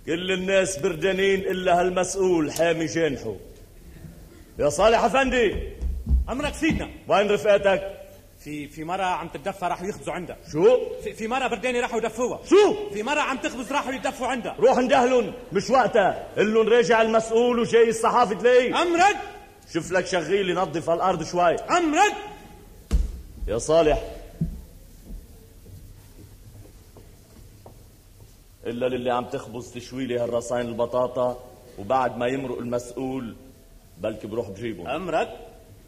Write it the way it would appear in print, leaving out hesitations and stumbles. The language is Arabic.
كل الناس بردانين إلا هالمسؤول حامي جانحه. يا صالح أفندي. أمرك سيدنا. وين رفقاتك؟ في مرة عم تتدفى راحوا يخبزوا عندها. شو؟ في مرة برداني راحوا يدفوها. شو؟ في مرة عم تخبز راحوا يدفوا عندها. روح اندهلن، مش وقتها. قلن راجع المسؤول وجاي الصحافة تلاقيه. أمرك. شوف لك شغيل ينظف الأرض شوي. أمرك. يا صالح. إلا للي عم تخبز تشويلي هالرصاين البطاطا، وبعد ما يمرق المسؤول بلكي بروح بجيبهم. أمرك.